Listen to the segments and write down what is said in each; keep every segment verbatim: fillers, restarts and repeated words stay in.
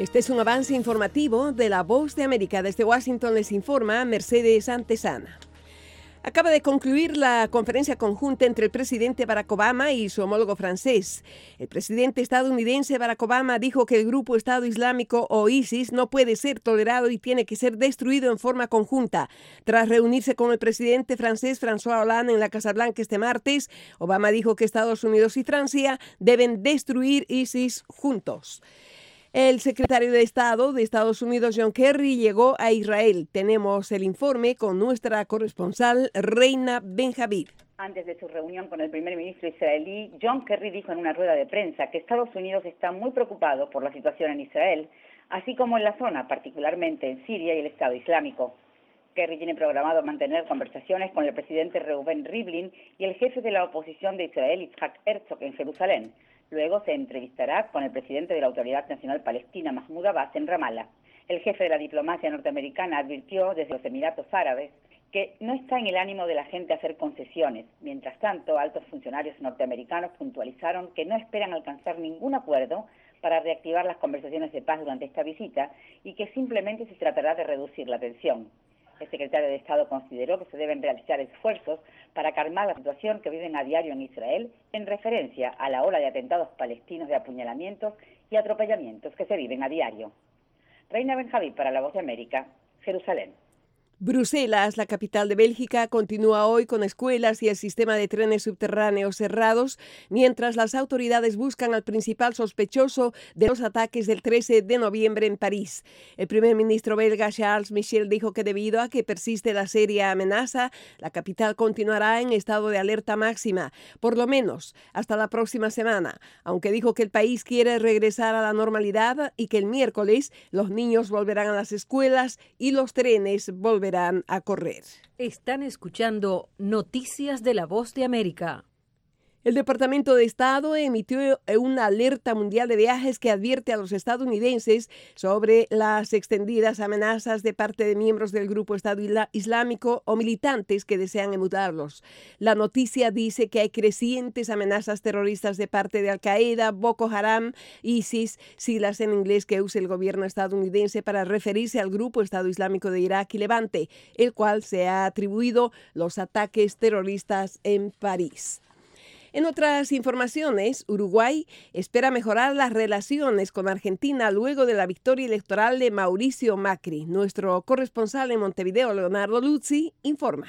Este es un avance informativo de La Voz de América. Desde Washington les informa Mercedes Antesana. Acaba de concluir la conferencia conjunta entre el presidente Barack Obama y su homólogo francés. El presidente estadounidense Barack Obama dijo que el grupo Estado Islámico o ISIS no puede ser tolerado y tiene que ser destruido en forma conjunta. Tras reunirse con el presidente francés François Hollande en la Casa Blanca este martes, Obama dijo que Estados Unidos y Francia deben destruir ISIS juntos. El secretario de Estado de Estados Unidos, John Kerry, llegó a Israel. Tenemos el informe con nuestra corresponsal, Reina Benjavid. Antes de su reunión con el primer ministro israelí, John Kerry dijo en una rueda de prensa que Estados Unidos está muy preocupado por la situación en Israel, así como en la zona, particularmente en Siria y el Estado Islámico. Kerry tiene programado mantener conversaciones con el presidente Reuven Rivlin y el jefe de la oposición de Israel, Yitzhak Herzog, en Jerusalén. Luego se entrevistará con el presidente de la Autoridad Nacional Palestina, Mahmoud Abbas, en Ramallah. El jefe de la diplomacia norteamericana advirtió desde los Emiratos Árabes que no está en el ánimo de la gente hacer concesiones. Mientras tanto, altos funcionarios norteamericanos puntualizaron que no esperan alcanzar ningún acuerdo para reactivar las conversaciones de paz durante esta visita y que simplemente se tratará de reducir la tensión. El secretario de Estado consideró que se deben realizar esfuerzos para calmar la situación que viven a diario en Israel en referencia a la ola de atentados palestinos de apuñalamientos y atropellamientos que se viven a diario. Reina Benjavid para La Voz de América, Jerusalén. Bruselas, la capital de Bélgica, continúa hoy con escuelas y el sistema de trenes subterráneos cerrados, mientras las autoridades buscan al principal sospechoso de los ataques del trece de noviembre en París. El primer ministro belga Charles Michel dijo que debido a que persiste la seria amenaza, la capital continuará en estado de alerta máxima, por lo menos hasta la próxima semana, aunque dijo que el país quiere regresar a la normalidad y que el miércoles los niños volverán a las escuelas y los trenes volverán a correr. Están escuchando Noticias de La Voz de América. El Departamento de Estado emitió una alerta mundial de viajes que advierte a los estadounidenses sobre las extendidas amenazas de parte de miembros del grupo Estado Islámico o militantes que desean emularlos. La noticia dice que hay crecientes amenazas terroristas de parte de Al-Qaeda, Boko Haram, ISIS, siglas en inglés que usa el gobierno estadounidense para referirse al grupo Estado Islámico de Irak y Levante, el cual se ha atribuido los ataques terroristas en París. En otras informaciones, Uruguay espera mejorar las relaciones con Argentina luego de la victoria electoral de Mauricio Macri. Nuestro corresponsal en Montevideo, Leonardo Luzzi, informa.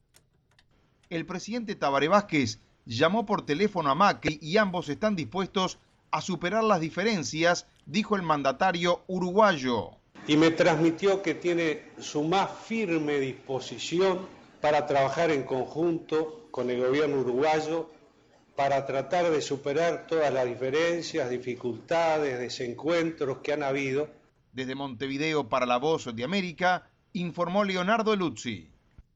El presidente Tabaré Vázquez llamó por teléfono a Macri y ambos están dispuestos a superar las diferencias, dijo el mandatario uruguayo. Y me transmitió que tiene su más firme disposición para trabajar en conjunto con el gobierno uruguayo para tratar de superar todas las diferencias, dificultades, desencuentros que han habido. Desde Montevideo para La Voz de América, informó Leonardo Luzzi.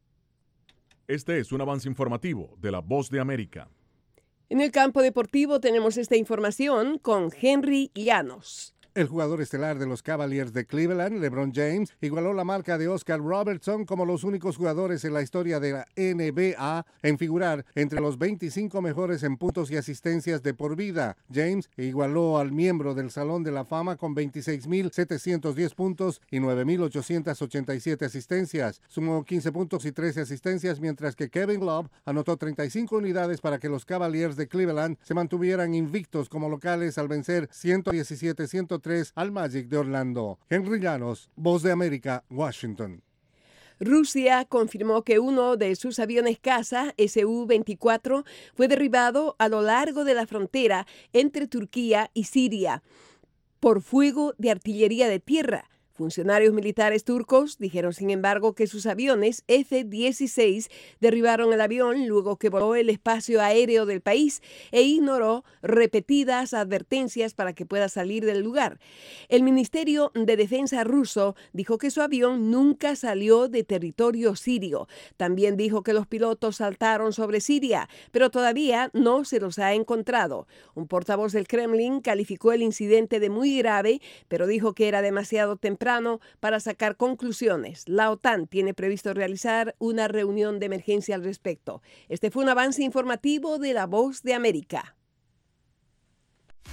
Este es un avance informativo de La Voz de América. En el campo deportivo tenemos esta información con Henry Llanos. El jugador estelar de los Cavaliers de Cleveland, LeBron James, igualó la marca de Oscar Robertson como los únicos jugadores en la historia de la N B A en figurar entre los veinticinco mejores en puntos y asistencias de por vida. James igualó al miembro del Salón de la Fama con veintiséis mil setecientos diez puntos y nueve mil ochocientos ochenta y siete asistencias. Sumó quince puntos y trece asistencias, mientras que Kevin Love anotó treinta y cinco unidades para que los Cavaliers de Cleveland se mantuvieran invictos como locales al vencer ciento diecisiete a ciento tres al Magic de Orlando. Henry Llanos, Voz de América, Washington. Rusia confirmó que uno de sus aviones caza S U veinticuatro fue derribado a lo largo de la frontera entre Turquía y Siria por fuego de artillería de tierra. Funcionarios militares turcos dijeron, sin embargo, que sus aviones F dieciséis derribaron el avión luego que voló el espacio aéreo del país e ignoró repetidas advertencias para que pueda salir del lugar. El Ministerio de Defensa ruso dijo que su avión nunca salió de territorio sirio. También dijo que los pilotos saltaron sobre Siria, pero todavía no se los ha encontrado. Un portavoz del Kremlin calificó el incidente de muy grave, pero dijo que era demasiado temprano para sacar conclusiones. La OTAN tiene previsto realizar una reunión de emergencia al respecto. Este fue un avance informativo de La Voz de América.